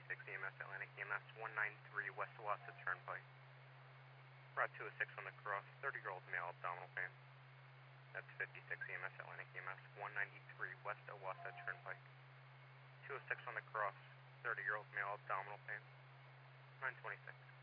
EMS, Atlantic EMS, 193 West Owasso Turnpike. Route 206 on the cross, 30-year-old male, abdominal pain. That's 56 EMS, Atlantic EMS, 193 West Owasso Turnpike. 206 on the cross, 30-year-old male, abdominal pain. 926.